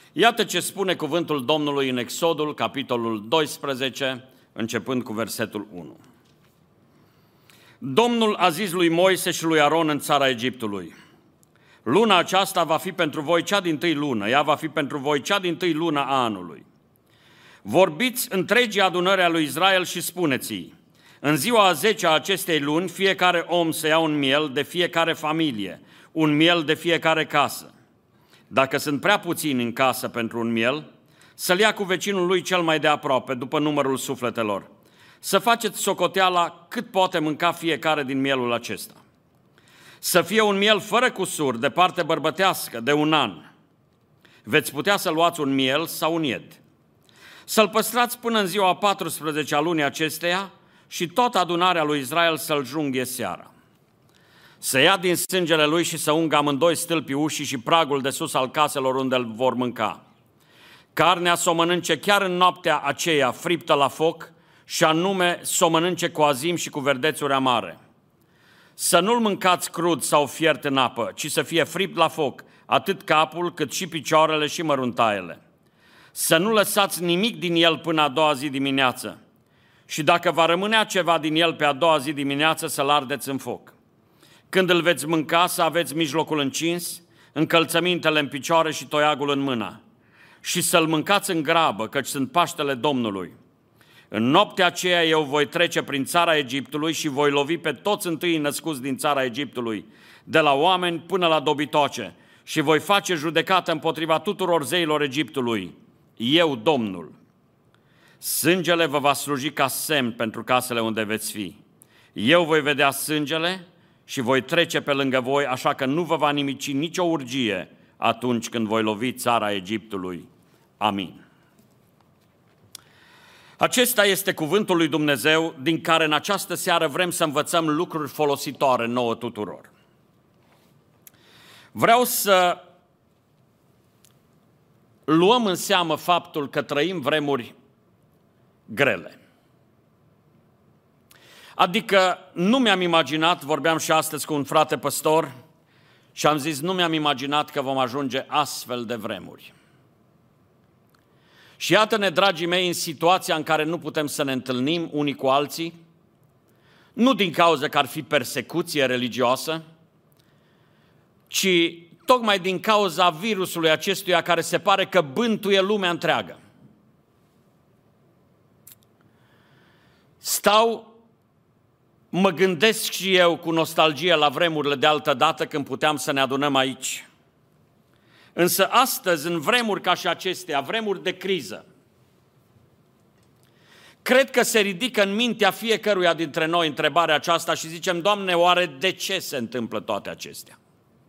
Iată ce spune cuvântul Domnului în Exodul, capitolul 12, începând cu versetul 1. Domnul a zis lui Moise și lui Aron în țara Egiptului: luna aceasta va fi pentru voi cea dintâi lună, ea va fi pentru voi cea dintâi lună a anului. Vorbiți întregii adunări a lui Israel și spuneți-i: în ziua a 10-a acestei luni, fiecare om să ia un miel de fiecare familie, un miel de fiecare casă. Dacă sunt prea puțini în casă pentru un miel, să-l ia cu vecinul lui cel mai de aproape, după numărul sufletelor. Să faceți socoteala cât poate mânca fiecare din mielul acesta. Să fie un miel fără cusur, de parte bărbătească, de un an. Veți putea să luați un miel sau un ied. Să-l păstrați până în ziua 14-a lunii acesteia și toată adunarea lui Israel să-l junghie seara. Să ia din sângele lui și să ungă amândoi stâlpii ușii și pragul de sus al caselor unde îl vor mânca. Carnea s-o mănânce chiar în noaptea aceea friptă la foc, și anume s-o mănânce cu azim și cu verdețuri amare. Să nu-l mâncați crud sau fiert în apă, ci să fie fript la foc, atât capul cât și picioarele și măruntaiele. Să nu lăsați nimic din el până a doua zi dimineață. Și dacă va rămânea ceva din el pe a doua zi dimineață, să-l ardeți în foc. Când îl veți mânca, să aveți mijlocul încins, încălțămintele în picioare și toiagul în mână. Și să-l mâncați în grabă, căci sunt Paștele Domnului. În noaptea aceea eu voi trece prin țara Egiptului și voi lovi pe toți întâi născuți din țara Egiptului, de la oameni până la dobitoace, și voi face judecată împotriva tuturor zeilor Egiptului. Eu, Domnul. Sângele vă va sluji ca semn pentru casele unde veți fi. Eu voi vedea sângele și voi trece pe lângă voi, așa că nu vă va nimici nicio urgie atunci când voi lovi țara Egiptului. Amin. Acesta este cuvântul lui Dumnezeu, din care în această seară vrem să învățăm lucruri folositoare nouă tuturor. Vreau să luăm în seamă faptul că trăim vremuri grele. Adică nu mi-am imaginat, vorbeam și astăzi cu un frate păstor și am zis, nu mi-am imaginat că vom ajunge astfel de vremuri. Și iată-ne, dragii mei, în situația în care nu putem să ne întâlnim unii cu alții, nu din cauza că ar fi persecuție religioasă, ci tocmai din cauza virusului acestuia care se pare că bântuie lumea întreagă. Mă gândesc și eu cu nostalgie la vremurile de altă dată când puteam să ne adunăm aici. Însă astăzi, în vremuri ca și acestea, vremuri de criză, cred că se ridică în mintea fiecăruia dintre noi întrebarea aceasta și zicem, Doamne, oare de ce se întâmplă toate acestea?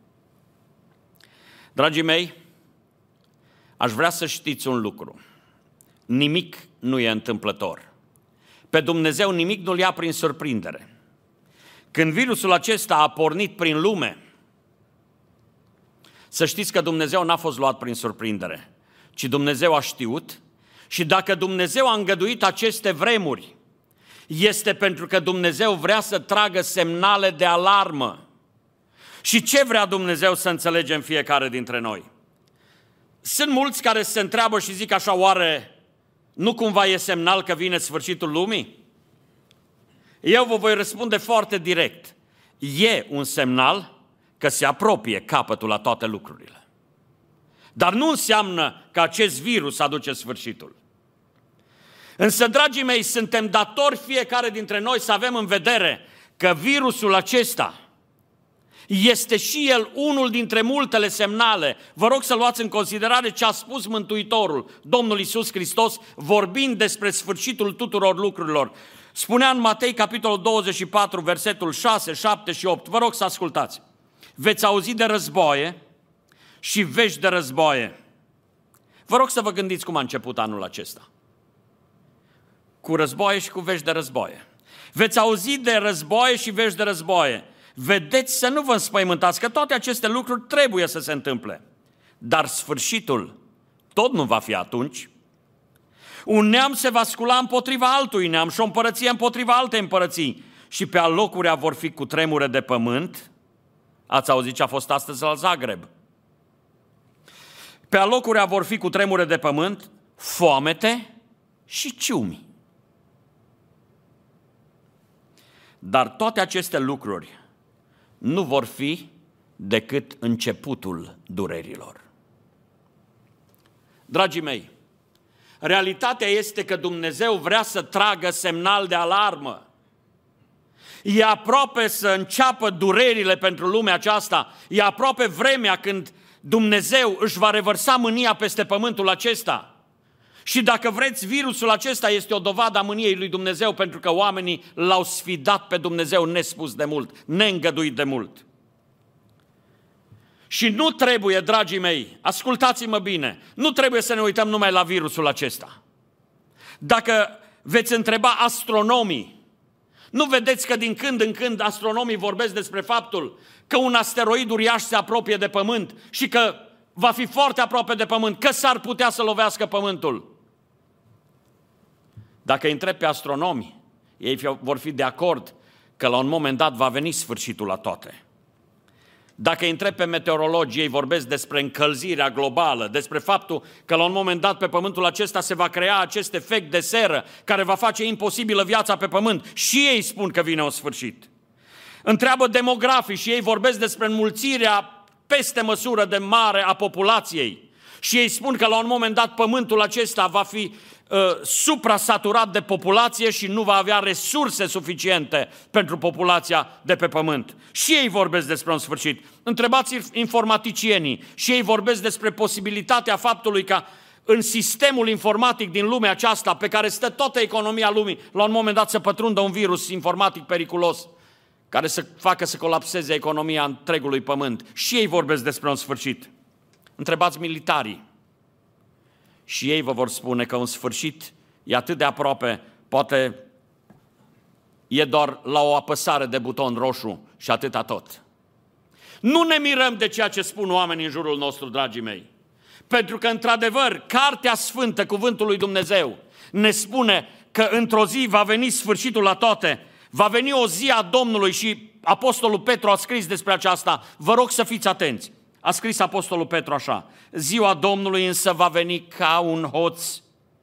Dragii mei, aș vrea să știți un lucru. Nimic nu e întâmplător. Pe Dumnezeu nimic nu-L ia prin surprindere. Când virusul acesta a pornit prin lume, să știți că Dumnezeu n-a fost luat prin surprindere, ci Dumnezeu a știut și dacă Dumnezeu a îngăduit aceste vremuri, este pentru că Dumnezeu vrea să tragă semnale de alarmă. Și ce vrea Dumnezeu să înțelegem fiecare dintre noi? Sunt mulți care se întreabă și zic așa, oare nu cumva e semnal că vine sfârșitul lumii? Eu vă voi răspunde foarte direct. E un semnal că se apropie capătul la toate lucrurile. Dar nu înseamnă că acest virus aduce sfârșitul. Însă, dragii mei, suntem datori fiecare dintre noi să avem în vedere că virusul acesta este și el unul dintre multele semnale. Vă rog să luați în considerare ce a spus Mântuitorul, Domnul Iisus Hristos, vorbind despre sfârșitul tuturor lucrurilor. Spunea în Matei, capitolul 24, versetul 6, 7 și 8. Vă rog să ascultați. Veți auzi de războaie și vești de războaie. Vă rog să vă gândiți cum a început anul acesta. Cu războaie și cu vești de războaie. Veți auzi de războaie și vești de războaie. Vedeți să nu vă înspăimântați, că toate aceste lucruri trebuie să se întâmple. Dar sfârșitul tot nu va fi atunci. Un neam se va scula împotriva altui neam și o împărăție împotriva altei împărății. Și pe alocurea vor fi cutremure de pământ. Ați auzit ce a fost astăzi la Zagreb. Pe alocurea vor fi cutremure de pământ, foamete și ciumi. Dar toate aceste lucruri nu vor fi decât începutul durerilor. Dragii mei, realitatea este că Dumnezeu vrea să tragă semnal de alarmă. E aproape să înceapă durerile pentru lumea aceasta. E aproape vremea când Dumnezeu își va revărsa mânia peste pământul acesta. Și dacă vreți, virusul acesta este o dovadă a mâniei lui Dumnezeu, pentru că oamenii l-au sfidat pe Dumnezeu nespus de mult, neîngăduit de mult. Și nu trebuie, dragii mei, ascultați-mă bine, nu trebuie să ne uităm numai la virusul acesta. Dacă veți întreba astronomii, nu vedeți că din când în când astronomii vorbesc despre faptul că un asteroid uriaș se apropie de Pământ și că va fi foarte aproape de Pământ, că s-ar putea să lovească Pământul? Dacă îi întreb pe astronomi, ei vor fi de acord că la un moment dat va veni sfârșitul la toate. Dacă îi întreb pe meteorologi, ei vorbesc despre încălzirea globală, despre faptul că la un moment dat pe Pământul acesta se va crea acest efect de seră care va face imposibilă viața pe Pământ. Și ei spun că vine un sfârșit. Întreabă demografii și ei vorbesc despre înmulțirea peste măsură de mare a populației. Și ei spun că la un moment dat Pământul acesta va fi suprasaturat de populație și nu va avea resurse suficiente pentru populația de pe Pământ. Și ei vorbesc despre un sfârșit. Întrebați informaticienii și ei vorbesc despre posibilitatea faptului ca în sistemul informatic din lumea aceasta, pe care stă toată economia lumii, la un moment dat să pătrundă un virus informatic periculos, care să facă să colapseze economia întregului Pământ. Și ei vorbesc despre un sfârșit. Întrebați militarii. Și ei vă vor spune că un sfârșit e atât de aproape, poate e doar la o apăsare de buton roșu și atâta tot. Nu ne mirăm de ceea ce spun oamenii în jurul nostru, dragii mei. Pentru că, într-adevăr, Cartea Sfântă, Cuvântul lui Dumnezeu, ne spune că într-o zi va veni sfârșitul la toate, va veni o zi a Domnului și Apostolul Petru a scris despre aceasta. Vă rog să fiți atenți. A scris Apostolul Petru așa: ziua Domnului însă va veni ca un hoț.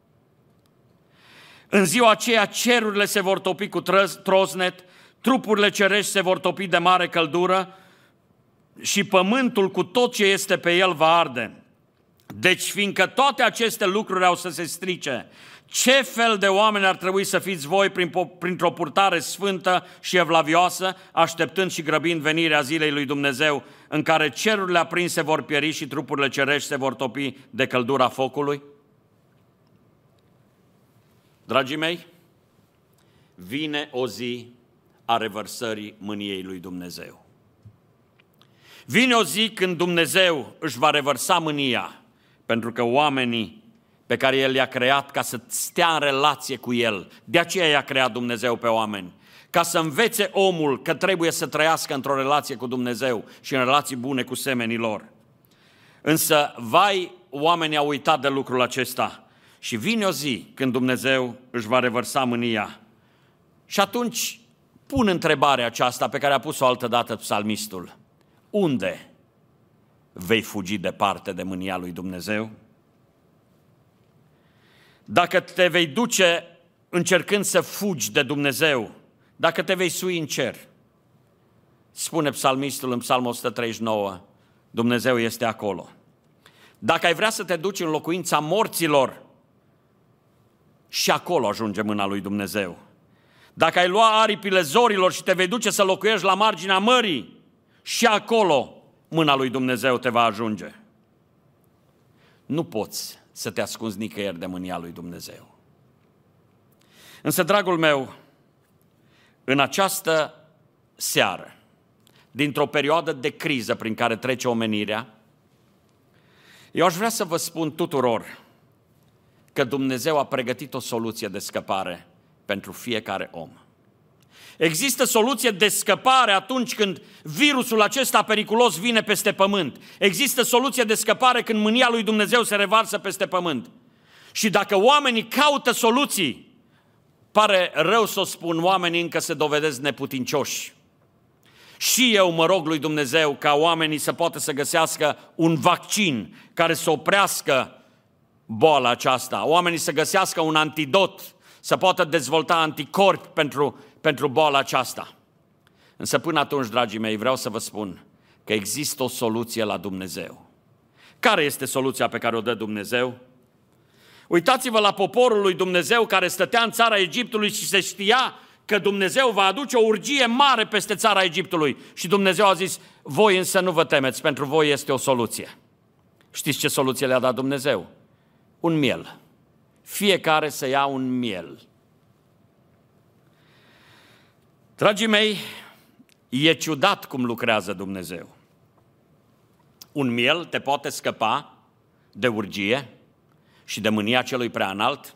În ziua aceea cerurile se vor topi cu trosnet, trupurile cerești se vor topi de mare căldură și pământul cu tot ce este pe el va arde. Deci, fiindcă toate aceste lucruri au să se strice, ce fel de oameni ar trebui să fiți voi printr-o purtare sfântă și evlavioasă, așteptând și grăbind venirea zilei lui Dumnezeu, în care cerurile aprinse vor pieri și trupurile cerești se vor topi de căldura focului? Dragii mei, vine o zi a revărsării mâniei lui Dumnezeu. Vine o zi când Dumnezeu își va revărsa mânia, pentru că oamenii pe care El i-a creat ca să stea în relație cu El, de aceea i-a creat Dumnezeu pe oameni, ca să învețe omul că trebuie să trăiască într-o relație cu Dumnezeu și în relații bune cu semenii lor. Însă, vai, oamenii au uitat de lucrul acesta și vine o zi când Dumnezeu își va revărsa mânia. Și atunci pun întrebarea aceasta pe care a pus-o altădată psalmistul: unde vei fugi departe de mânia lui Dumnezeu? Dacă te vei duce încercând să fugi de Dumnezeu, dacă te vei sui în cer, spune psalmistul în Psalmul 139, Dumnezeu este acolo. Dacă ai vrea să te duci în locuința morților, și acolo ajunge mâna lui Dumnezeu. Dacă ai lua aripile zorilor și te vei duce să locuiești la marginea mării, și acolo mâna lui Dumnezeu te va ajunge. Nu poți să te ascunzi nicăieri de mânia lui Dumnezeu. Însă, dragul meu, în această seară, dintr-o perioadă de criză prin care trece omenirea, eu aș vrea să vă spun tuturor că Dumnezeu a pregătit o soluție de scăpare pentru fiecare om. Există soluție de scăpare atunci când virusul acesta periculos vine peste pământ. Există soluție de scăpare când mânia lui Dumnezeu se revarsă peste pământ. Și dacă oamenii caută soluții, pare rău să o spun, oamenii încă se dovedesc neputincioși. Și eu mă rog lui Dumnezeu ca oamenii să poată să găsească un vaccin care să oprească boala aceasta, oamenii să găsească un antidot, să poată dezvolta anticorpi pentru boala aceasta. Însă până atunci, dragii mei, vreau să vă spun că există o soluție la Dumnezeu. Care este soluția pe care o dă Dumnezeu? Uitați-vă la poporul lui Dumnezeu care stătea în țara Egiptului și se știa că Dumnezeu va aduce o urgie mare peste țara Egiptului. Și Dumnezeu a zis, voi însă nu vă temeți, pentru voi este o soluție. Știți ce soluție le-a dat Dumnezeu? Un miel. Fiecare să ia un miel. Dragii mei, e ciudat cum lucrează Dumnezeu. Un miel te poate scăpa de urgie și de mânia celui prea înalt?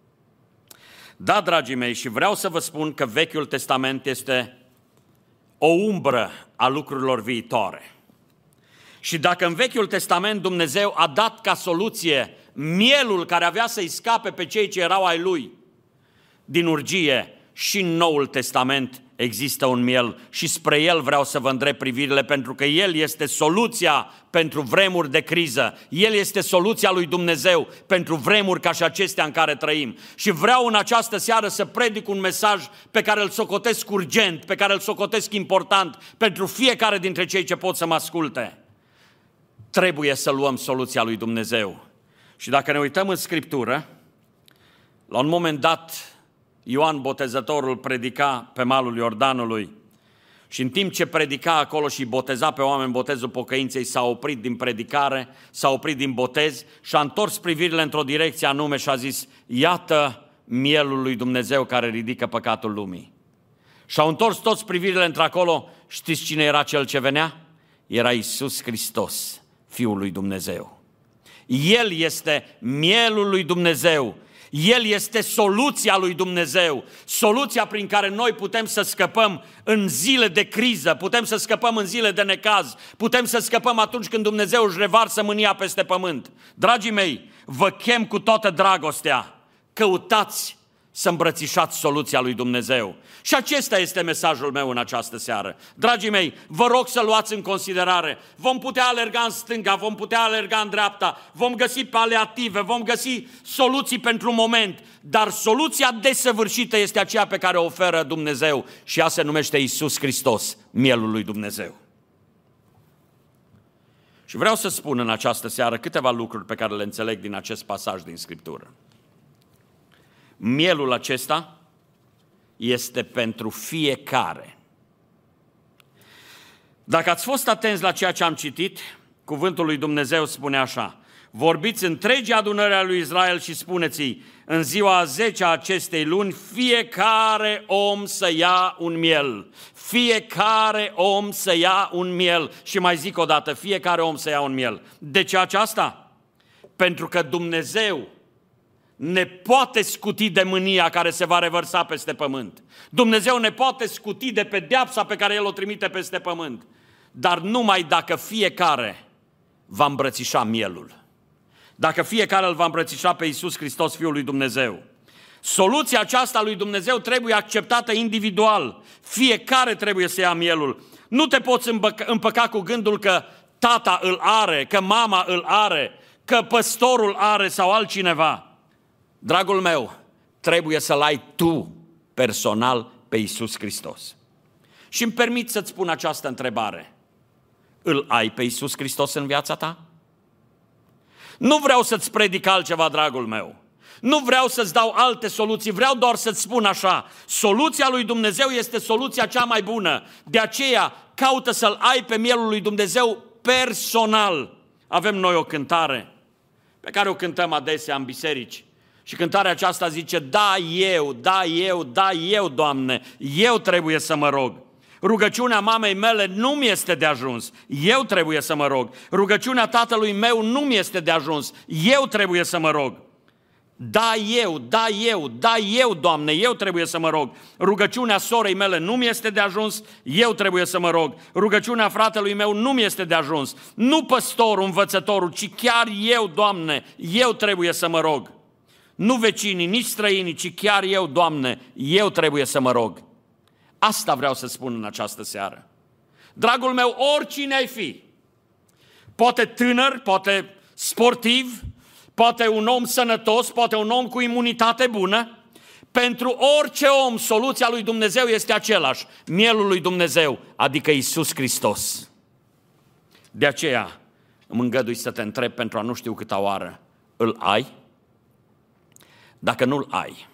Da, dragii mei, și vreau să vă spun că Vechiul Testament este o umbră a lucrurilor viitoare. Și dacă în Vechiul Testament Dumnezeu a dat ca soluție mielul care avea să-i scape pe cei ce erau ai Lui din urgie, și în Noul Testament există un miel și spre el vreau să vă îndrept privirile, pentru că el este soluția pentru vremuri de criză. El este soluția lui Dumnezeu pentru vremuri ca și acestea în care trăim. Și vreau în această seară să predic un mesaj pe care îl socotesc urgent, pe care îl socotesc important pentru fiecare dintre cei ce pot să mă asculte. Trebuie să luăm soluția lui Dumnezeu. Și dacă ne uităm în Scriptură, la un moment dat Ioan Botezătorul predica pe malul Iordanului și în timp ce predica acolo și boteza pe oameni botezul pocăinței, s-a oprit din predicare, s-a oprit din botez și a întors privirile într-o direcție anume și a zis, iată mielul lui Dumnezeu care ridică păcatul lumii. Și au întors toți privirile într-acolo. Știți cine era cel ce venea? Era Iisus Hristos, Fiul lui Dumnezeu. El este mielul lui Dumnezeu. El este soluția lui Dumnezeu, soluția prin care noi putem să scăpăm în zile de criză, putem să scăpăm în zile de necaz, putem să scăpăm atunci când Dumnezeu își revarsă mânia peste pământ. Dragii mei, vă chem cu toată dragostea, căutați să îmbrățișați soluția lui Dumnezeu. Și acesta este mesajul meu în această seară. Dragii mei, vă rog să luați în considerare. Vom putea alerga în stânga, vom putea alerga în dreapta, vom găsi paliative, vom găsi soluții pentru moment, dar soluția desăvârșită este aceea pe care o oferă Dumnezeu și ea se numește Iisus Hristos, mielul lui Dumnezeu. Și vreau să spun în această seară câteva lucruri pe care le înțeleg din acest pasaj din Scriptură. Mielul acesta este pentru fiecare. Dacă ați fost atenți la ceea ce am citit, cuvântul lui Dumnezeu spune așa: vorbiți întregii adunări a lui Israel și spuneți-i, în ziua a 10-a acestei luni, fiecare om să ia un miel. Fiecare om să ia un miel. Și mai zic o dată, fiecare om să ia un miel. De ce aceasta? Pentru că Dumnezeu ne poate scuti de mânia care se va revărsa peste pământ. Dumnezeu ne poate scuti de pedeapsa pe care El o trimite peste pământ. Dar numai dacă fiecare va îmbrățișa mielul. Dacă fiecare îl va îmbrățișa pe Iisus Hristos, Fiul lui Dumnezeu. Soluția aceasta lui Dumnezeu trebuie acceptată individual. Fiecare trebuie să ia mielul. Nu te poți împăca cu gândul că tata îl are, că mama îl are, că păstorul are sau altcineva. Dragul meu, trebuie să-L ai tu personal pe Iisus Hristos. Și îmi permit să-ți spun această întrebare. Îl ai pe Iisus Hristos în viața ta? Nu vreau să-ți predic altceva, dragul meu. Nu vreau să-ți dau alte soluții, vreau doar să-ți spun așa. Soluția lui Dumnezeu este soluția cea mai bună. De aceea, caută să-L ai pe mielul lui Dumnezeu personal. Avem noi o cântare pe care o cântăm adesea în biserici. Și cântarea aceasta zice, da, eu, Doamne, eu trebuie să mă rog. Rugăciunea mamei mele nu mi este de ajuns, eu trebuie să mă rog. Rugăciunea tatălui meu nu mi este de ajuns, eu trebuie să mă rog. Da, eu, Doamne, eu trebuie să mă rog. Rugăciunea sorei mele nu mi este de ajuns, eu trebuie să mă rog. Rugăciunea fratelui meu nu mi este de ajuns. Nu păstorul, învățătorul, ci chiar eu, Doamne, eu trebuie să mă rog. Nu vecinii, nici străinii, ci chiar eu, Doamne, eu trebuie să mă rog. Asta vreau să spun în această seară. Dragul meu, oricine ai fi, poate tânăr, poate sportiv, poate un om sănătos, poate un om cu imunitate bună, pentru orice om, soluția lui Dumnezeu este același, mielul lui Dumnezeu, adică Iisus Hristos. De aceea îmi îngădui să te întreb pentru a nu știu câta oară, îl ai? Dacă nu-l ai,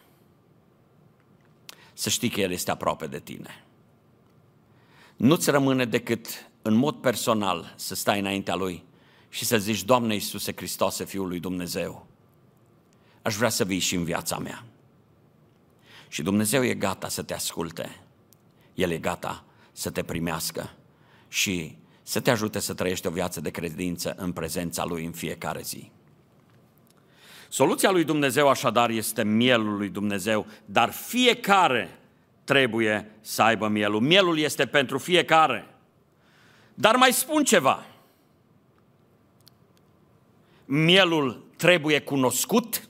să știi că El este aproape de tine. Nu-ți rămâne decât în mod personal să stai înaintea Lui și să zici: Doamne Iisuse Hristoase, Fiul lui Dumnezeu, aș vrea să vii și în viața mea. Și Dumnezeu e gata să te asculte, El e gata să te primească și să te ajute să trăiești o viață de credință în prezența Lui în fiecare zi. Soluția lui Dumnezeu așadar este mielul lui Dumnezeu, dar fiecare trebuie să aibă mielul. Mielul este pentru fiecare. Dar mai spun ceva. Mielul trebuie cunoscut.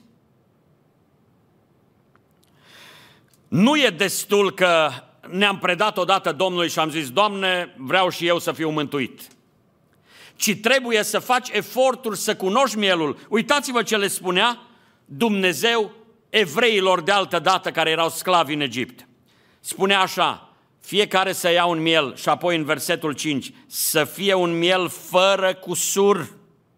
Nu e destul că ne-am predat odată Domnului și am zis: Doamne, vreau și eu să fiu mântuit. Ci trebuie să faci eforturi să cunoști mielul. Uitați-vă ce le spunea Dumnezeu evreilor de altă dată care erau sclavi în Egipt. Spunea așa: fiecare să ia un miel, și apoi în versetul 5, să fie un miel fără cusur.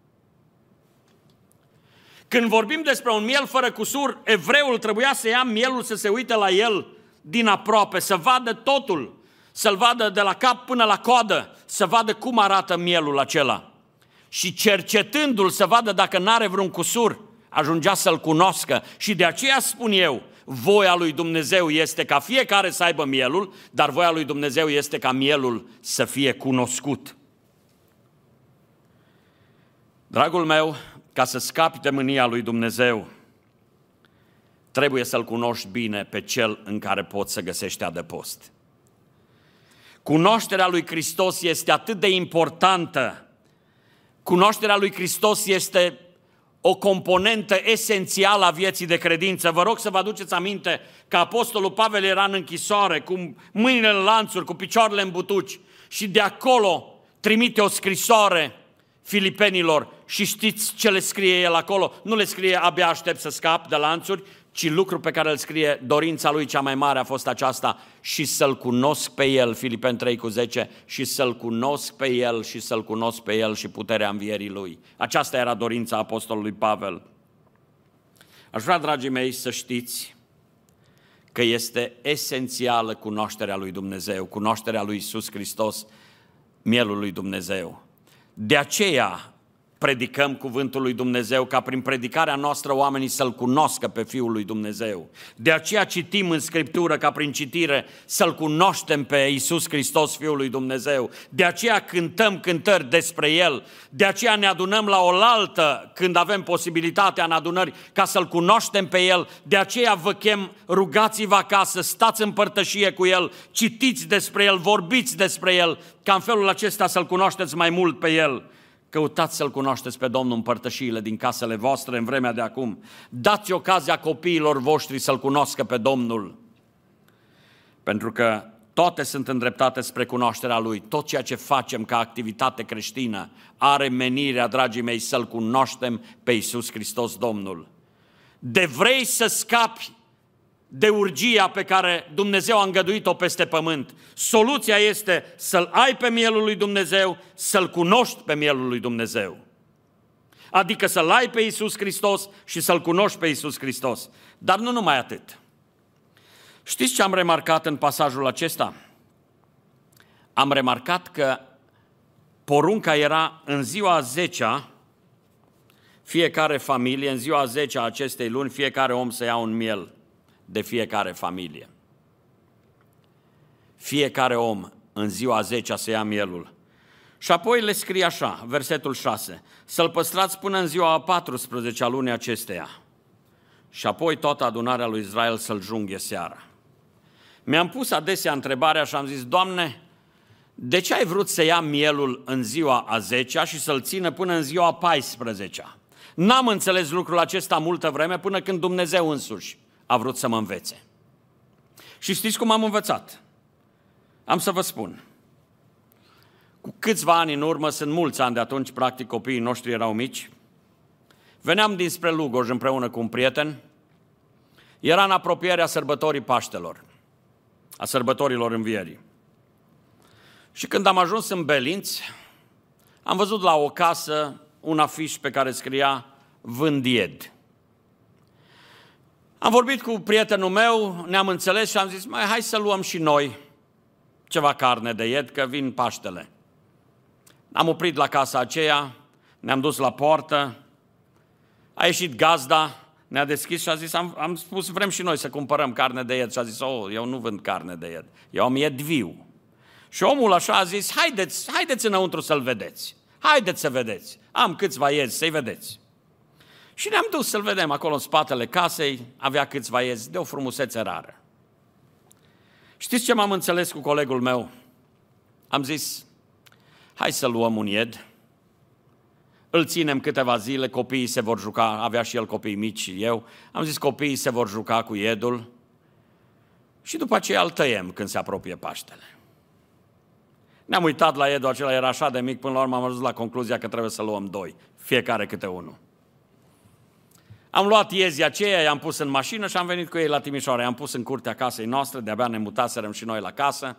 Când vorbim despre un miel fără cusur, evreul trebuia să ia mielul, să se uite la el din aproape, să vadă totul, să-l vadă de la cap până la coadă, să vadă cum arată mielul acela. Și cercetându-l să vadă dacă n-are vreun cusur, ajungea să-l cunoască. Și de aceea spun eu, voia lui Dumnezeu este ca fiecare să aibă mielul, dar voia lui Dumnezeu este ca mielul să fie cunoscut. Dragul meu, ca să scapi de mânia lui Dumnezeu, trebuie să-L cunoști bine pe Cel în care poți să găsești adăpost. Cunoașterea lui Hristos este atât de importantă. Cunoașterea lui Hristos este o componentă esențială a vieții de credință. Vă rog să vă aduceți aminte că apostolul Pavel era în închisoare, cu mâinile în lanțuri, cu picioarele în butuci, și de acolo trimite o scrisoare Filipenilor. Și știți ce le scrie el acolo? Nu le scrie: abia aștept să scap de lanțuri, ci lucrul pe care îl scrie, dorința lui cea mai mare a fost aceasta: și să-L cunosc pe El, Filipeni 3:10, și să-L cunosc pe El și să-L cunosc pe El și puterea învierii Lui. Aceasta era dorința apostolului Pavel. Aș vrea, dragii mei, să știți că este esențială cunoașterea lui Dumnezeu, cunoașterea lui Iisus Hristos, mielul lui Dumnezeu. De aceea predicăm cuvântul lui Dumnezeu, ca prin predicarea noastră oamenii să-L cunoască pe Fiul lui Dumnezeu. De aceea citim în Scriptură, ca prin citire să-L cunoaștem pe Iisus Hristos, Fiul lui Dumnezeu. De aceea cântăm cântări despre El. De aceea ne adunăm la oaltă când avem posibilitatea în adunări ca să-L cunoaștem pe El. De aceea vă chem, rugați-vă acasă, stați în părtășie cu El, citiți despre El, vorbiți despre El, ca în felul acesta să-L cunoașteți mai mult pe El. Căutați să-L cunoașteți pe Domnul în părtășiile din casele voastre în vremea de acum. Dați ocazia copiilor voștri să-L cunoască pe Domnul. Pentru că toate sunt îndreptate spre cunoașterea Lui. Tot ceea ce facem ca activitate creștină are menirea, dragii mei, să-L cunoaștem pe Iisus Hristos Domnul. De vrei să scapi de urgia pe care Dumnezeu a îngăduit-o peste pământ, soluția este să-L ai pe mielul lui Dumnezeu, să-L cunoști pe mielul lui Dumnezeu. Adică să-L ai pe Iisus Hristos și să-L cunoști pe Iisus Hristos. Dar nu numai atât. Știți ce am remarcat în pasajul acesta? Am remarcat că porunca era în ziua a 10-a, fiecare familie, în ziua a 10-a acestei luni, fiecare om să ia un miel de fiecare familie. Fiecare om în ziua a 10-a să ia mielul. Și apoi le scrie așa, versetul 6, să-l păstrați până în ziua a 14-a lunii acesteia. Și apoi toată adunarea lui Israel să-l junghe seara. Mi-am pus adesea întrebarea și am zis: Doamne, de ce ai vrut să ia mielul în ziua a 10-a și să-l țină până în ziua a 14-a? N-am înțeles lucrul acesta multă vreme până când Dumnezeu însuși a vrut să mă învețe. Și știți cum am învățat? Am să vă spun. Cu câțiva ani în urmă, sunt mulți ani de atunci, practic copiii noștri erau mici, veneam dinspre Lugoj împreună cu un prieten, era în apropierea sărbătorii Paștelor, a sărbătorilor Învierii. Și când am ajuns în Belinți, am văzut la o casă un afiș pe care scria "Vând ied". Am vorbit cu prietenul meu, ne-am înțeles și am zis, hai să luăm și noi ceva carne de ied, că vin Paștele. Am oprit la casa aceea, ne-am dus la poartă, a ieșit gazda, ne-a deschis și a zis, am spus, vrem și noi să cumpărăm carne de ied. Și a zis, eu nu vând carne de ied, eu am ied viu. Și omul așa a zis, haideți înăuntru să-l vedeți, haideți să vedeți, am câțiva iezi, să-i vedeți. Și ne-am dus să-l vedem acolo în spatele casei, avea câțiva iezi de o frumusețe rară. Știți ce m-am înțeles cu colegul meu? Am zis, hai să luăm un ied, îl ținem câteva zile, copiii se vor juca, avea și el copii mici și eu, am zis copiii se vor juca cu iedul și după aceea îl tăiem când se apropie Paștele. Ne-am uitat la iedul acela, era așa de mic, până la urmă am ajuns la concluzia că trebuie să luăm 2, fiecare câte unul. Am luat iezii aceia, i-am pus în mașină și am venit cu ei la Timișoara. I-am pus în curtea casei noastre, de-abia ne mutaserăm și noi la casă.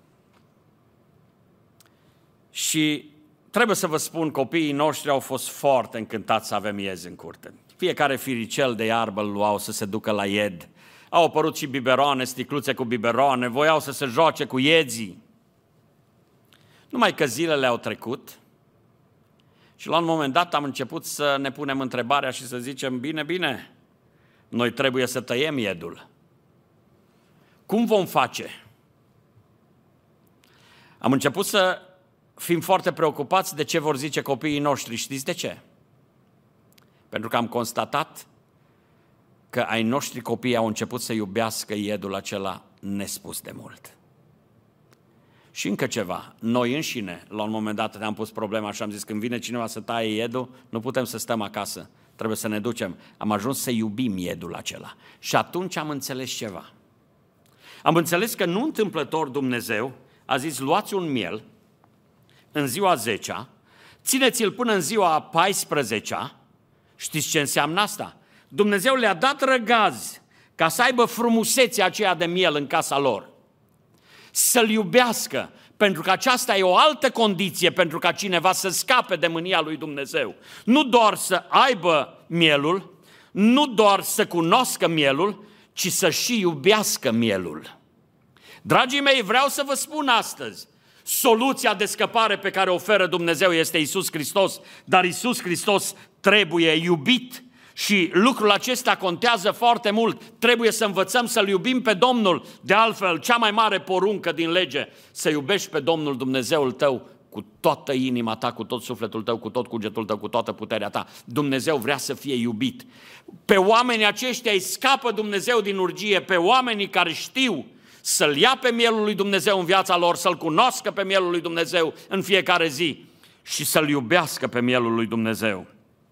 Și trebuie să vă spun, copiii noștri au fost foarte încântați să avem iezi în curte. Fiecare firicel de iarbă îl luau să se ducă la ied. Au apărut și biberoane, sticluțe cu biberoane, voiau să se joace cu iezii. Numai că zilele au trecut și la un moment dat am început să ne punem întrebarea și să zicem, bine, noi trebuie să tăiem iedul. Cum vom face? Am început să fim foarte preocupați de ce vor zice copiii noștri. Știți de ce? Pentru că am constatat că ai noștri copii au început să iubească iedul acela nespus de mult. Și încă ceva, noi înșine, la un moment dat ne-am pus problema și am zis, când vine cineva să taie iedul, nu putem să stăm acasă, trebuie să ne ducem. Am ajuns să iubim iedul acela. Și atunci am înțeles ceva. Am înțeles că nu întâmplător Dumnezeu a zis, luați un miel în ziua 10-a, țineți-l până în ziua 14-a, știți ce înseamnă asta? Dumnezeu le-a dat răgaz ca să aibă frumusețea aceea de miel în casa lor. Să-L iubească, pentru că aceasta e o altă condiție pentru ca cineva să scape de mânia lui Dumnezeu. Nu doar să aibă mielul, nu doar să cunoască mielul, ci să și iubească mielul. Dragii mei, vreau să vă spun astăzi, soluția de scăpare pe care o oferă Dumnezeu este Iisus Hristos, dar Iisus Hristos trebuie iubit. Și lucrul acesta contează foarte mult. Trebuie să învățăm să-L iubim pe Domnul. De altfel, cea mai mare poruncă din lege, să iubești pe Domnul Dumnezeul tău cu toată inima ta, cu tot sufletul tău, cu tot cugetul tău, cu toată puterea ta. Dumnezeu vrea să fie iubit. Pe oamenii aceștia îi scapă Dumnezeu din urgie, pe oamenii care știu să-L ia pe mielul lui Dumnezeu în viața lor, să-L cunoască pe mielul lui Dumnezeu în fiecare zi și să-L iubească pe mielul lui Dumnezeu.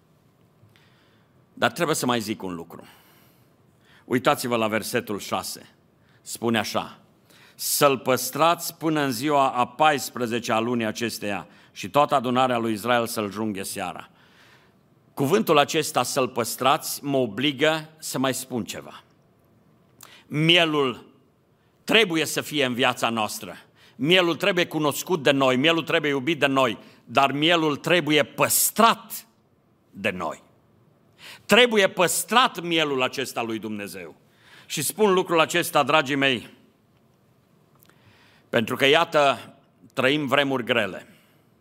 Dar trebuie să mai zic un lucru. Uitați-vă la versetul 6. Spune așa, să-l păstrați până în ziua a 14-a a lunii acesteia și toată adunarea lui Israel să-l junghe seara. Cuvântul acesta, să-l păstrați, mă obligă să mai spun ceva. Mielul trebuie să fie în viața noastră. Mielul trebuie cunoscut de noi, mielul trebuie iubit de noi, dar mielul trebuie păstrat de noi. Trebuie păstrat mielul acesta lui Dumnezeu. Și spun lucrul acesta, dragii mei, pentru că, iată, trăim vremuri grele.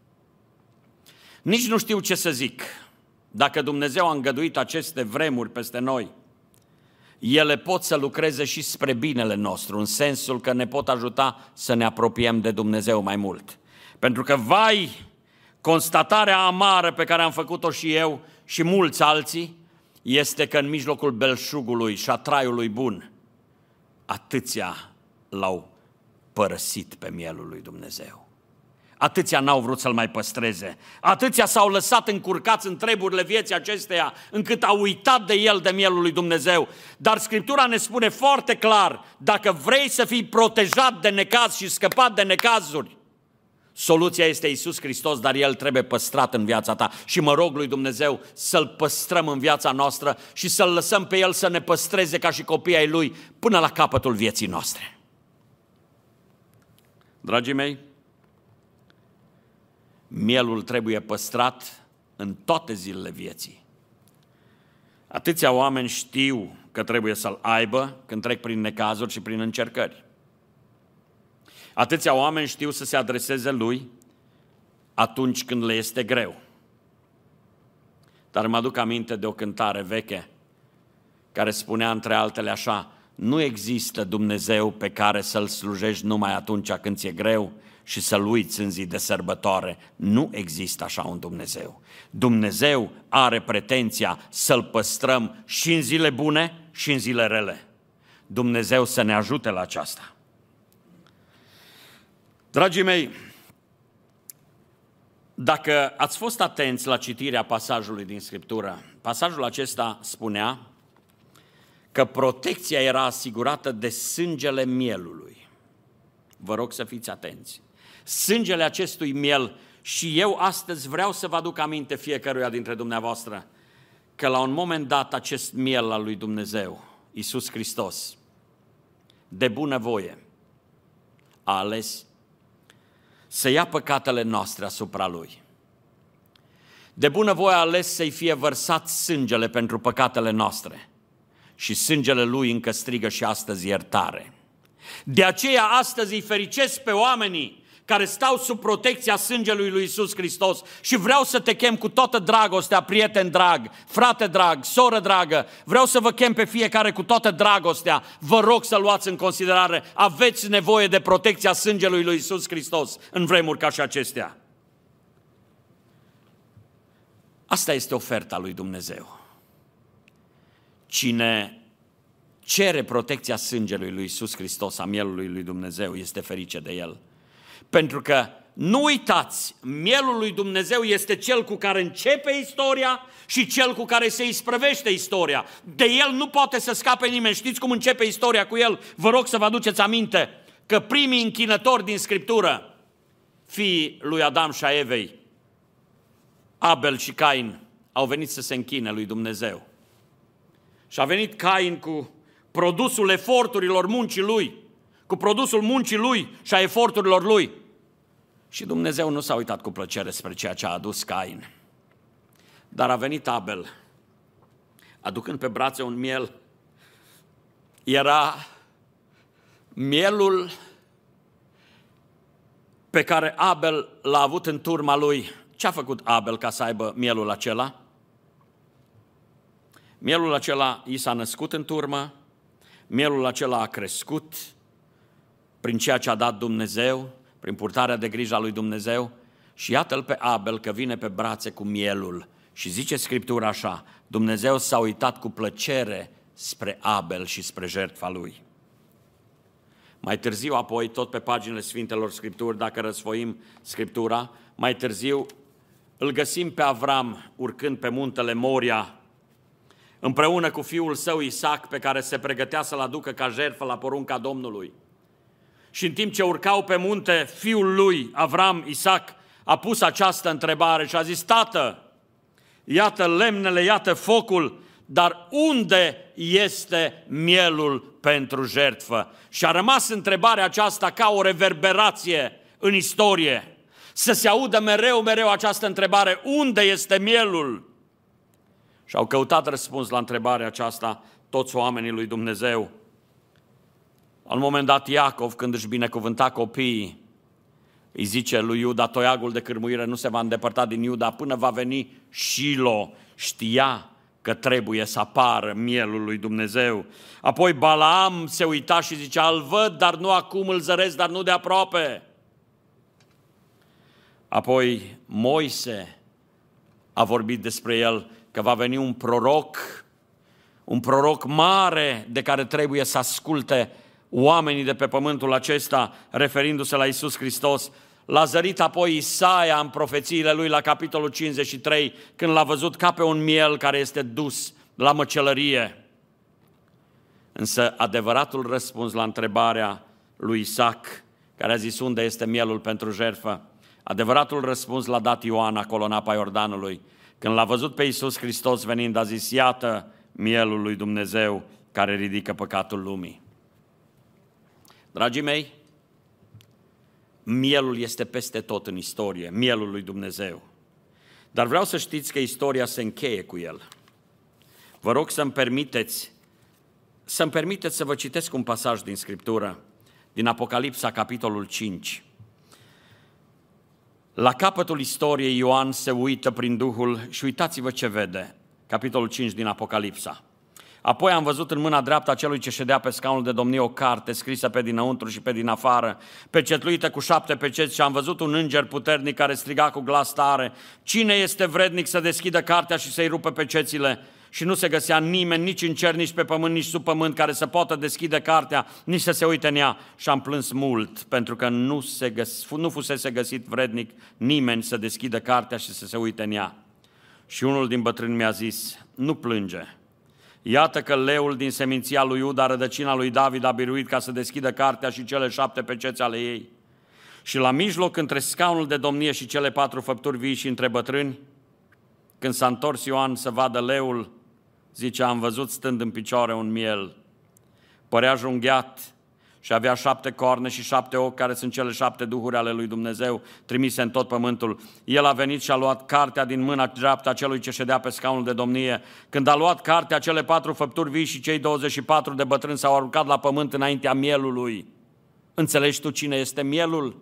Nici nu știu ce să zic. Dacă Dumnezeu a îngăduit aceste vremuri peste noi, ele pot să lucreze și spre binele nostru, în sensul că ne pot ajuta să ne apropiem de Dumnezeu mai mult. Pentru că, vai, constatarea amară pe care am făcut-o și eu și mulți alții, este că în mijlocul belșugului și a traiului bun, atâția l-au părăsit pe mielul lui Dumnezeu. Atâția n-au vrut să-l mai păstreze. Atâția s-au lăsat încurcați în treburile vieții acesteia, încât au uitat de el, de mielul lui Dumnezeu. Dar Scriptura ne spune foarte clar, dacă vrei să fii protejat de necaz și scăpat de necazuri, Soluția este Iisus Hristos, dar El trebuie păstrat în viața ta. Și mă rog lui Dumnezeu să-L păstrăm în viața noastră și să-L lăsăm pe El să ne păstreze ca și copii ai Lui până la capătul vieții noastre. Dragii mei, mielul trebuie păstrat în toate zilele vieții. Atâția oameni știu că trebuie să-l aibă când trec prin necazuri și prin încercări. Atâția oameni știu să se adreseze lui atunci când le este greu. Dar mă aduc aminte de o cântare veche care spunea între altele așa: nu există Dumnezeu pe care să-L slujești numai atunci când ți-e greu și să-L uiți în zi de sărbătoare. Nu există așa un Dumnezeu. Dumnezeu are pretenția să-L păstrăm și în zile bune și în zile rele. Dumnezeu să ne ajute la aceasta. Dragii mei, dacă ați fost atenți la citirea pasajului din Scriptură, pasajul acesta spunea că protecția era asigurată de sângele mielului. Vă rog să fiți atenți. Sângele acestui miel, și eu astăzi vreau să vă aduc aminte fiecăruia dintre dumneavoastră că la un moment dat acest miel al lui Dumnezeu, Iisus Hristos, de bunăvoie a ales să ia păcatele noastre asupra Lui. De bunăvoie a ales să-i fie vărsat sângele pentru păcatele noastre și sângele Lui încă strigă și astăzi iertare. De aceea astăzi îi fericesc pe oamenii care stau sub protecția sângelui lui Iisus Hristos și vreau să te chem cu toată dragostea, prieten drag, frate drag, soră dragă, vreau să vă chem pe fiecare cu toată dragostea, vă rog să luați în considerare, aveți nevoie de protecția sângelui lui Iisus Hristos în vremuri ca și acestea. Asta este oferta lui Dumnezeu. Cine cere protecția sângelui lui Iisus Hristos, a mielului lui Dumnezeu, este ferice de el. Pentru că, nu uitați, mielul lui Dumnezeu este cel cu care începe istoria și cel cu care se isprăvește istoria. De el nu poate să scape nimeni. Știți cum începe istoria cu el? Vă rog să vă aduceți aminte că primii închinători din Scriptură, fiii lui Adam și a Evei, Abel și Cain, au venit să se închine lui Dumnezeu. Și a venit Cain cu produsul eforturilor muncii lui, cu produsul muncii lui și a eforturilor lui. Și Dumnezeu nu s-a uitat cu plăcere spre ceea ce a adus Cain. Dar a venit Abel, aducând pe brațe un miel. Era mielul pe care Abel l-a avut în turma lui. Ce a făcut Abel ca să aibă mielul acela? Mielul acela i s-a născut în turmă, mielul acela a crescut prin ceea ce a dat Dumnezeu, prin purtarea de grijă a lui Dumnezeu, și iată-l pe Abel că vine pe brațe cu mielul. Și zice Scriptura așa: Dumnezeu s-a uitat cu plăcere spre Abel și spre jertfa lui. Mai târziu apoi, tot pe paginile Sfintelor Scripturi, dacă răsfoim Scriptura, mai târziu îl găsim pe Avram urcând pe muntele Moria, împreună cu fiul său Isaac, pe care se pregătea să-l aducă ca jertfă la porunca Domnului. Și în timp ce urcau pe munte, fiul lui, Avram, Isaac, a pus această întrebare și a zis: Tată, iată lemnele, iată focul, dar unde este mielul pentru jertfă? Și a rămas întrebarea aceasta ca o reverberație în istorie. Să se audă mereu această întrebare: unde este mielul? Și au căutat răspuns la întrebarea aceasta toți oamenii lui Dumnezeu. La un moment dat Iacov, când își binecuvânta copiii, îi zice lui Iuda: toiagul de cârmuire nu se va îndepărta din Iuda până va veni Shilo. Știa că trebuie să apară mielul lui Dumnezeu. Apoi Balaam se uita și zicea: îl văd, dar nu acum, îl zăresc, dar nu de aproape. Apoi Moise a vorbit despre el, că va veni un proroc mare de care trebuie să asculte oamenii de pe pământul acesta, referindu-se la Iisus Hristos. L-a zărit apoi Isaia în profețiile lui la capitolul 53, când l-a văzut ca pe un miel care este dus la măcelărie. Însă adevăratul răspuns la întrebarea lui Isaac, care a zis: unde este mielul pentru jertfă, Adevăratul răspuns l-a dat Ioan acolo în apa Iordanului. Când l-a văzut pe Iisus Hristos venind, a zis: iată mielul lui Dumnezeu care ridică păcatul lumii. Dragii mei, mielul este peste tot în istorie, mielul lui Dumnezeu. Dar vreau să știți că istoria se încheie cu el. Vă rog să-mi permiteți să vă citesc un pasaj din Scriptură, din Apocalipsa, capitolul 5. La capătul istoriei, Ioan se uită prin Duhul și uitați-vă ce vede. Capitolul 5 din Apocalipsa. Apoi am văzut în mâna dreaptă a celui ce ședea pe scaunul de domnie o carte scrisă pe dinăuntru și pe din afară, pecetluită cu 7 peceți, și am văzut un înger puternic care striga cu glas tare: cine este vrednic să deschidă cartea și să-i rupă pecețile? Și nu se găsea nimeni, nici în cer, nici pe pământ, nici sub pământ, care să poată deschide cartea, nici să se uite în ea. Și am plâns mult, pentru că nu fusese găsit vrednic nimeni să deschidă cartea și să se uite în ea. Și unul din bătrâni mi-a zis: nu plânge. Iată că leul din seminția lui Iuda, rădăcina lui David, a biruit ca să deschidă cartea și cele 7 peceți ale ei. Și la mijloc, între scaunul de domnie și cele 4 făpturi vii și între bătrâni, când s-a întors Ioan să vadă leul, zice: am văzut stând în picioare un miel. Părea junghiat și avea 7 corne și 7 ochi, care sunt cele 7 duhuri ale lui Dumnezeu trimise în tot pământul. El a venit și a luat cartea din mâna dreaptă a celui ce ședea pe scaunul de domnie. Când a luat cartea, cele 4 făpturi vii și cei 24 de bătrâni s-au aruncat la pământ înaintea mielului. Înțelegi tu cine este mielul?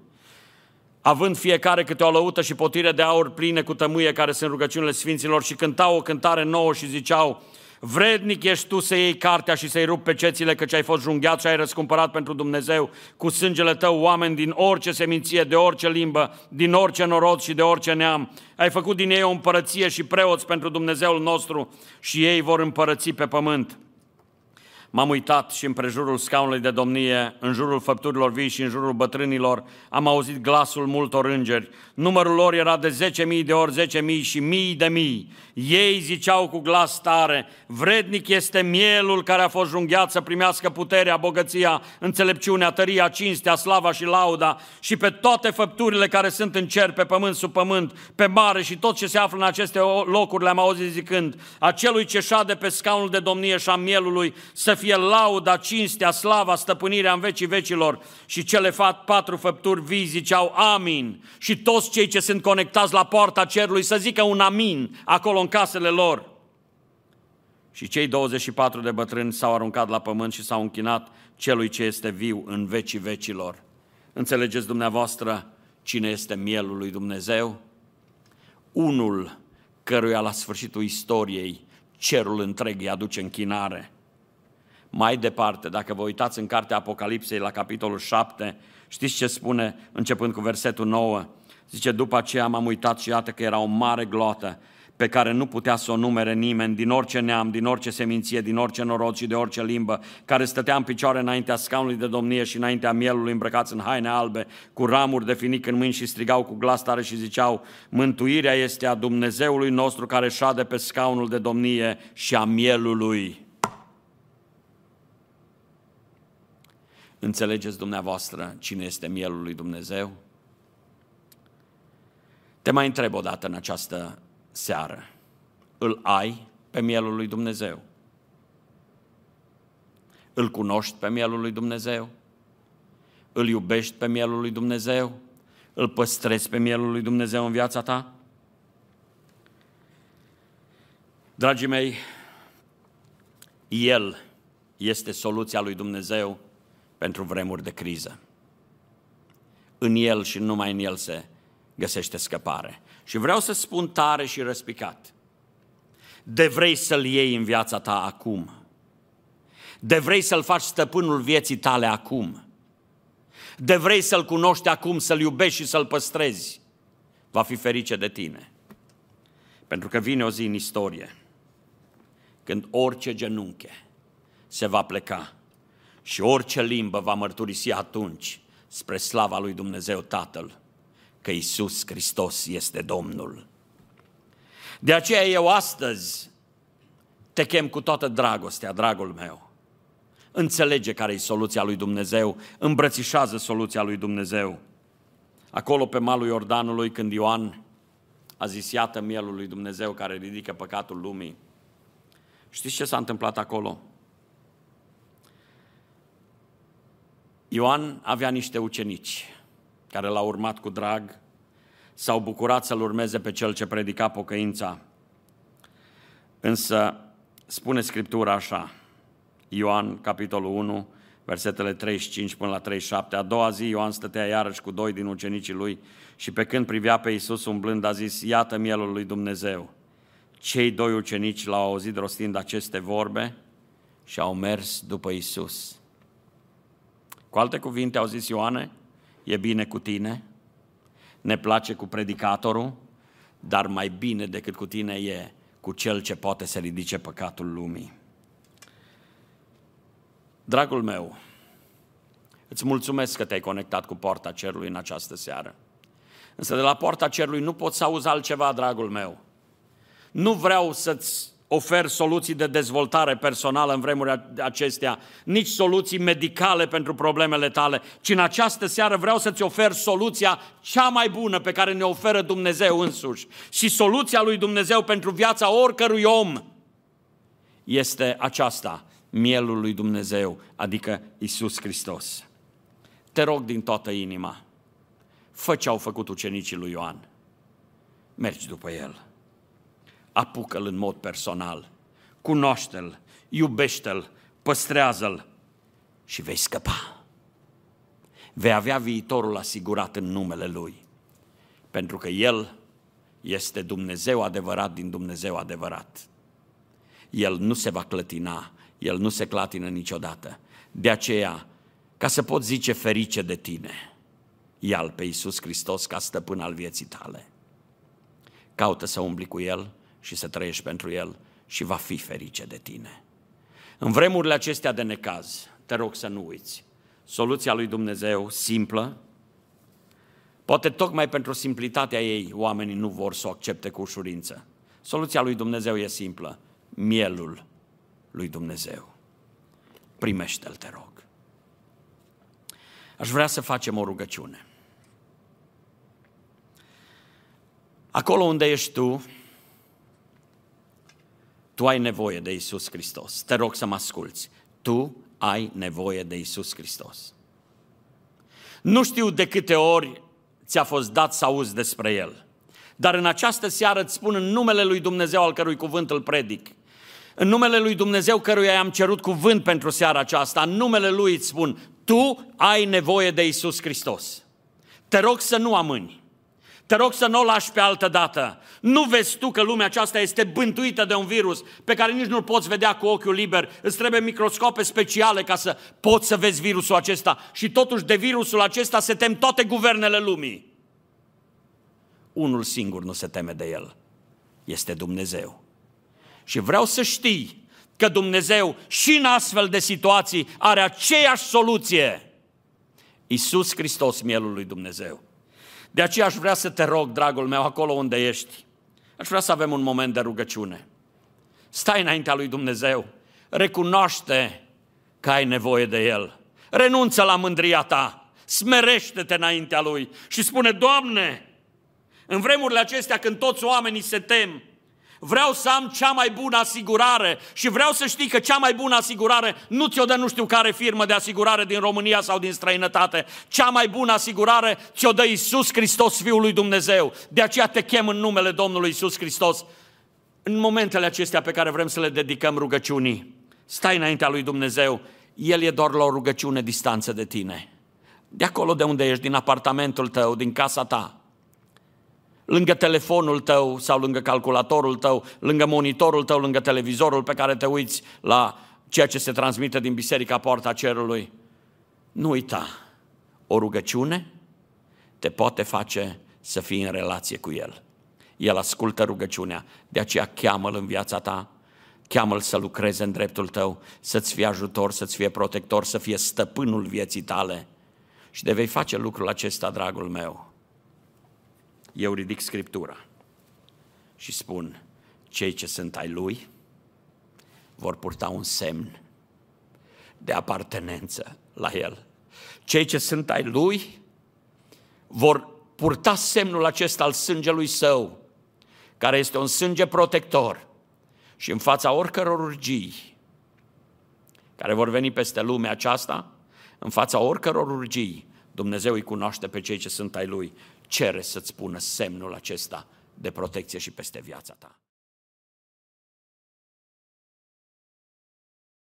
Având fiecare câte o lăută și potire de aur pline cu tămâie, care sunt rugăciunile sfinților, și cântau o cântare nouă și ziceau: vrednic ești tu să iei cartea și să-i rupi pecețile, căci ai fost junghiat și ai răscumpărat pentru Dumnezeu cu sângele tău oameni din orice seminție, de orice limbă, din orice norod și de orice neam. Ai făcut din ei o împărăție și preoți pentru Dumnezeul nostru și ei vor împărăți pe pământ. M-am uitat și împrejurul scaunului de domnie, în jurul făpturilor vii și în jurul bătrânilor, am auzit glasul multor îngeri. Numărul lor era de 10.000 de ori 10.000 și mii de mii. Ei ziceau cu glas tare: vrednic este mielul care a fost junghiat să primească puterea, bogăția, înțelepciunea, tăria, cinstea, slava și lauda, și pe toate făpturile care sunt în cer, pe pământ, sub pământ, pe mare și tot ce se află în aceste locuri. Le-am auzit zicând: acelui ce șade pe scaunul de domnie și a mielului să fie lauda, cinstea, slava, stăpânirea în vecii vecilor. Și cele 4 făpturi vii ziceau: amin. Și toți cei ce sunt conectați la poarta cerului să zică un amin acolo în casele lor. Și cei 24 de bătrâni s-au aruncat la pământ și s-au închinat celui ce este viu în vecii vecilor. Înțelegeți dumneavoastră cine este mielul lui Dumnezeu? Unul căruia la sfârșitul istoriei cerul întreg îi aduce închinare. Mai departe, dacă vă uitați în cartea Apocalipsei la capitolul 7, știți ce spune începând cu versetul 9? Zice: după aceea m-am uitat și iată că era o mare gloată pe care nu putea să o numere nimeni, din orice neam, din orice seminție, din orice norod și de orice limbă, care stătea în picioare înaintea scaunului de domnie și înaintea mielului, îmbrăcați în haine albe, cu ramuri de finic în mâini, și strigau cu glas tare și ziceau: mântuirea este a Dumnezeului nostru care șade pe scaunul de domnie și a mielului. Înțelegeți dumneavoastră cine este mielul lui Dumnezeu? Te mai întreb o dată în această seară: îl ai pe mielul lui Dumnezeu? Îl cunoști pe mielul lui Dumnezeu? Îl iubești pe mielul lui Dumnezeu? Îl păstrezi pe mielul lui Dumnezeu în viața ta? Dragii mei, El este soluția lui Dumnezeu pentru vremuri de criză. În El și numai în El se găsește scăpare. Și vreau să spun tare și răspicat: de vrei să-L iei în viața ta acum, de vrei să-L faci stăpânul vieții tale acum, de vrei să-L cunoști acum, să-L iubești și să-L păstrezi, va fi ferice de tine. Pentru că vine o zi în istorie când orice genunche se va pleca și orice limbă va mărturisi atunci spre slava lui Dumnezeu Tatăl că Iisus Hristos este Domnul. De aceea eu astăzi te chem cu toată dragostea, dragul meu. Înțelege care e soluția lui Dumnezeu, îmbrățișează soluția lui Dumnezeu. acolo pe malul Iordanului, când Ioan a zis, iată mielul lui Dumnezeu care ridică păcatul lumii. Știți ce s-a întâmplat acolo? Ioan avea niște ucenici care l-au urmat cu drag, s-au bucurat să-l urmeze pe cel ce predica pocăința. Însă spune Scriptura așa, Ioan, capitolul 1, versetele 35 până la 37, a doua zi Ioan stătea iarăși cu 2 din ucenicii lui și pe când privea pe Iisus umblând a zis, iată mielul lui Dumnezeu. Cei 2 ucenici l-au auzit rostind aceste vorbe și au mers după Iisus. Cu alte cuvinte au zis, Ioane, e bine cu tine, ne place cu predicatorul, dar mai bine decât cu tine e cu cel ce poate să ridice păcatul lumii. Dragul meu, îți mulțumesc că te-ai conectat cu Poarta Cerului în această seară. Însă de la Poarta Cerului nu poți să auzi altceva, dragul meu. Nu vreau să-ți ofer soluții de dezvoltare personală în vremurile acestea, nici soluții medicale pentru problemele tale, ci în această seară vreau să-ți ofer soluția cea mai bună pe care ne oferă Dumnezeu însuși. Și soluția lui Dumnezeu pentru viața oricărui om este aceasta, mielul lui Dumnezeu, adică Iisus Hristos. Te rog din toată inima, fă ce au făcut ucenicii lui Ioan, mergi după el. Apucă-l în mod personal, cunoaște-l, iubește-l, păstrează-l și vei scăpa. Vei avea viitorul asigurat în numele Lui, pentru că El este Dumnezeu adevărat din Dumnezeu adevărat. El nu se va clătina, El nu se clatină niciodată. De aceea, ca să poți zice ferice de tine, ia-L pe Iisus Hristos ca stăpân al vieții tale. Caută să umbli cu El și să trăiești pentru El și va fi ferice de tine. În vremurile acestea de necaz, te rog să nu uiți, soluția lui Dumnezeu simplă, poate tocmai pentru simplitatea ei oamenii nu vor să o accepte cu ușurință. Soluția lui Dumnezeu e simplă, mielul lui Dumnezeu. Primește-l, te rog. Aș vrea să facem o rugăciune. Acolo unde ești tu ai nevoie de Iisus Hristos. Te rog să mă asculți. Tu ai nevoie de Iisus Hristos. Nu știu de câte ori ți-a fost dat să auzi despre El, dar în această seară îți spun în numele lui Dumnezeu al cărui cuvânt îl predic, în numele lui Dumnezeu căruia i-am cerut cuvânt pentru seara aceasta, în numele Lui îți spun, tu ai nevoie de Iisus Hristos. Te rog să nu amâni. Te rog să nu o lași pe altă dată. Nu vezi tu că lumea aceasta este bântuită de un virus pe care nici nu-l poți vedea cu ochiul liber. Îți trebuie microscope speciale ca să poți să vezi virusul acesta. Și totuși de virusul acesta se tem toate guvernele lumii. Unul singur nu se teme de el. Este Dumnezeu. Și vreau să știi că Dumnezeu și în astfel de situații are aceeași soluție. Iisus Hristos, mielul lui Dumnezeu. De aceea aș vrea să te rog, dragul meu, acolo unde ești, aș vrea să avem un moment de rugăciune. Stai înaintea lui Dumnezeu, recunoaște că ai nevoie de El. Renunță la mândria ta, smerește-te înaintea Lui și spune, Doamne, în vremurile acestea când toți oamenii se tem, vreau să am cea mai bună asigurare și vreau să știi că cea mai bună asigurare nu ți-o dă nu știu care firmă de asigurare din România sau din străinătate. Cea mai bună asigurare ți-o dă Iisus Hristos, Fiul lui Dumnezeu. De aceea te chem în numele Domnului Iisus Hristos. În momentele acestea pe care vrem să le dedicăm rugăciunii, stai înaintea lui Dumnezeu, El e doar la o rugăciune distanță de tine. De acolo de unde ești, din apartamentul tău, din casa ta, lângă telefonul tău sau lângă calculatorul tău, lângă monitorul tău, lângă televizorul pe care te uiți la ceea ce se transmite din Biserica Poarta Cerului. Nu uita, o rugăciune te poate face să fii în relație cu El. El ascultă rugăciunea, de aceea cheamă-L în viața ta, cheamă-L să lucreze în dreptul tău, să-ți fie ajutor, să-ți fie protector, să fie stăpânul vieții tale. Și de vei face lucrul acesta, dragul meu. Eu ridic Scriptura și spun, cei ce sunt ai Lui vor purta un semn de apartenență la El. Cei ce sunt ai Lui vor purta semnul acesta al sângelui Său, care este un sânge protector, și în fața oricăror urgii care vor veni peste lumea aceasta, în fața oricăror urgii, Dumnezeu îi cunoaște pe cei ce sunt ai Lui. Cere să-ți pună semnul acesta de protecție și peste viața ta.